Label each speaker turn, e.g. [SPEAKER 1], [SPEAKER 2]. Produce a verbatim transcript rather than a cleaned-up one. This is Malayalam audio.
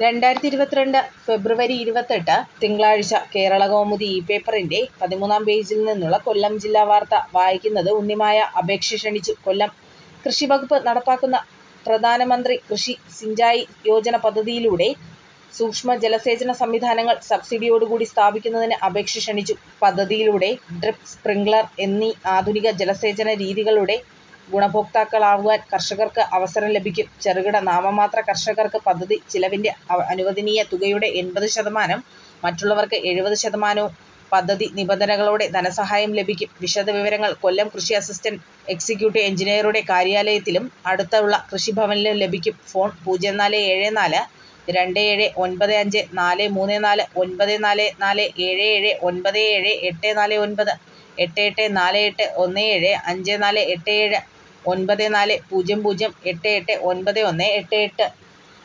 [SPEAKER 1] രണ്ടായിരത്തി ഇരുപത്തിരണ്ട് ഫെബ്രുവരി ഇരുപത്തെട്ട് തിങ്കളാഴ്ച കേരളകൗമുദി ഇ പേപ്പറിന്റെ പതിമൂന്നാം പേജിൽ നിന്നുള്ള കൊല്ലം ജില്ലാ വാർത്ത വായിക്കുന്നത് ഉണ്ണിമായ. അപേക്ഷ ക്ഷണിച്ചു കൊല്ലം. കൃഷിവകുപ്പ് നടപ്പാക്കുന്ന പ്രധാനമന്ത്രി കൃഷി സിഞ്ചായി യോജന പദ്ധതിയിലൂടെ സൂക്ഷ്മ ജലസേചന സംവിധാനങ്ങൾ സബ്സിഡിയോടുകൂടി സ്ഥാപിക്കുന്നതിന് അപേക്ഷ ക്ഷണിച്ചു. പദ്ധതിയിലൂടെ ഡ്രിപ്പ്, സ്പ്രിങ്ക്ലർ എന്നീ ആധുനിക ജലസേചന രീതികളുടെ ഗുണഭോക്താക്കളാകുവാൻ കർഷകർക്ക് അവസരം ലഭിക്കും. ചെറുകിട നാമമാത്ര കർഷകർക്ക് പദ്ധതി ചിലവിന്റെ അനുവദനീയ തുകയുടെ എൺപത് ശതമാനം, മറ്റുള്ളവർക്ക് എഴുപത് ശതമാനവും പദ്ധതി നിബന്ധനകളോടെ ധനസഹായം ലഭിക്കും. വിശദവിവരങ്ങൾ കൊല്ലം കൃഷി അസിസ്റ്റന്റ് എക്സിക്യൂട്ടീവ് എൻജിനീയറുടെ കാര്യാലയത്തിലും അടുത്തുള്ള കൃഷിഭവനിലും ലഭിക്കും. ഫോൺ പൂജ്യം നാല് ഏഴ് നാല് രണ്ട് ഏഴ് ഒൻപത് അഞ്ച് നാല് മൂന്ന് നാല്, ഒൻപത് നാല് നാല് ഏഴ് ഏഴ് ഒൻപത് ഏഴ് എട്ട് നാല് ഒൻപത്, എട്ട് എട്ട് നാല് എട്ട് ഒന്ന് ഏഴ് അഞ്ച് നാല് എട്ട് ഏഴ്, ഒൻപത് നാല് പൂജ്യം പൂജ്യം എട്ട് എട്ട് ഒൻപത് ഒന്ന് എട്ട് എട്ട്.